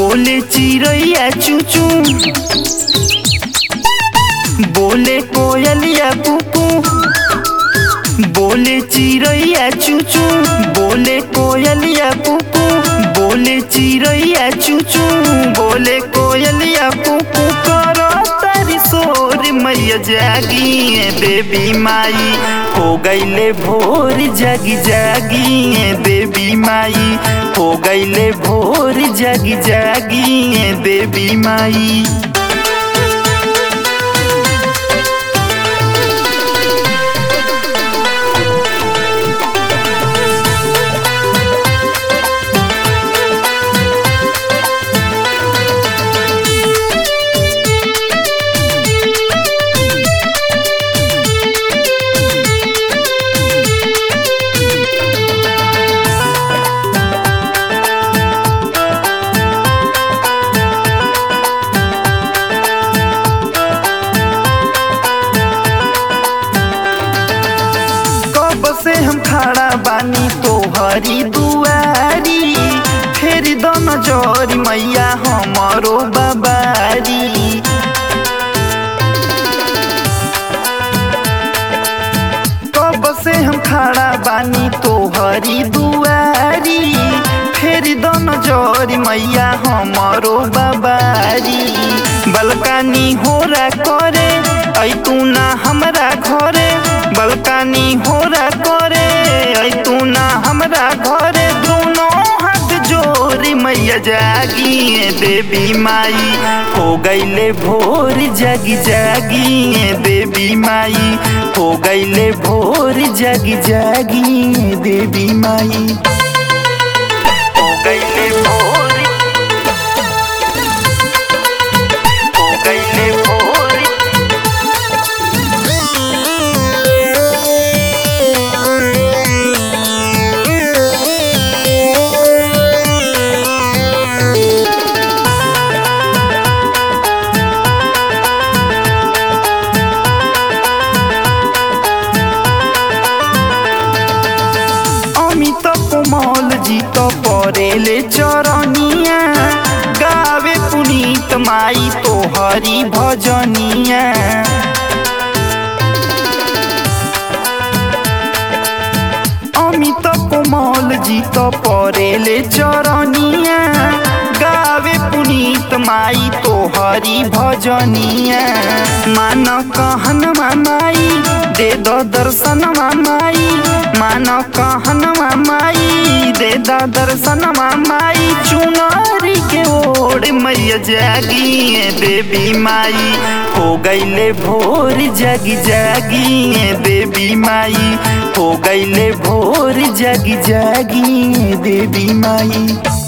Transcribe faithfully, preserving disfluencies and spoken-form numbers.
बोले चिड़ैया चूचू, बोले कोयलिया कुकू, बोले चिड़ैया चूचू, बोले कोयलिया कुकू, बोले चिड़ैया चूचू, बोले कोयलिया कुकू, करो तारी शोर मैया जागी देवी माई, हो गईले भोर जागी जागी देवी माई, हो गईले भोर जागी जागी देवी माई। से हम खड़ा बानी तोहरी दुआरी, फेर दो नजर मैया हमारो बाबारी। कब से हम खड़ा बानी तोहरी दुआरी, फेर दो नजर मैया हमारो बाबारी। बलकानी होरा करे ऐ तू ना हमरा घरे, बलकानी होरा करे ऐ तू ना हमरा घरे, दोनों हाथ जोड़ी मैया जागी देवी माई, हो गईले भोर जागी जागी देवी माई, हो गईले भोर जागी जागी देवी माई, हो गईले भोर, हो गईले भोर। कोमल जी तो परेले चरनिया, गावे पुनीत माई तोहरी भजनिया। अमित कोमल जी तो परेले चरनिया, गावे पुनीत माई तोहरी भजनिया। मान कहन माई दे दो दर्शन माई, मान कहन माई दे दा दर्शन माई, चुनरी के ओढ़ मैया जागी देवी माई, हो गईले भोर जागी जागी देवी माई, हो गईले भोर जागी जागी देवी माई।